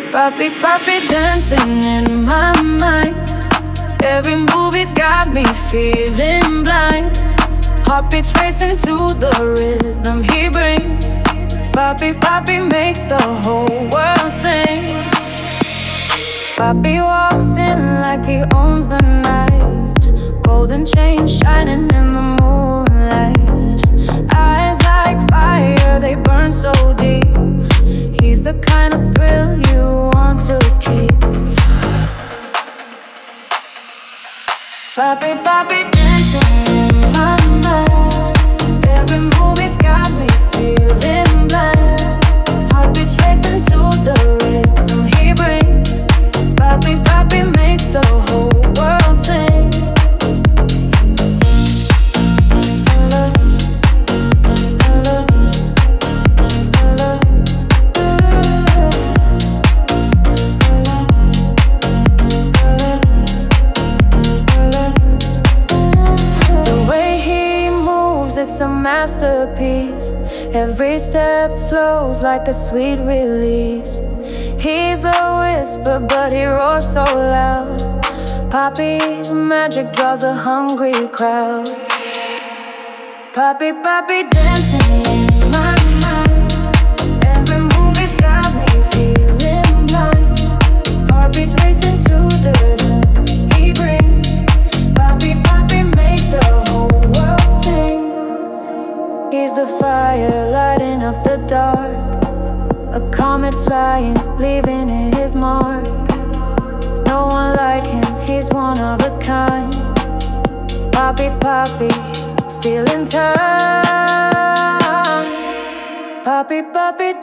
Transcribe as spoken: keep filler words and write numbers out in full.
Poppy, poppy dancing in my mind. Every movie's got me feeling blind. Heartbeats racing to the rhythm he brings. Poppy, poppy makes the whole world sing. Poppy walks in like he owns the night. Golden chain shining in the moonlight. Eyes like fire, they burn so deep. He's the kind of thrill you want to keep. Poppy, poppy dancing in my mind. Every movie's got me feeling blind. Heartbeats racing to the rhythm he brings. Poppy, poppy makes the whole world sing. It's a masterpiece. Every step flows like a sweet release. He's a whisper, but he roars so loud. Poppy's magic draws a hungry crowd. Poppy, poppy dancing in my mind. Every movie's got me feeling blind. Heartbeats racing to the rhythm he brings. Poppy, poppy makes the whole world sing. He's the fire lighting up the dark. A comet flying, leaving his mark. No one like him, he's one of a kind. Poppy, poppy, still in time. Poppy, poppy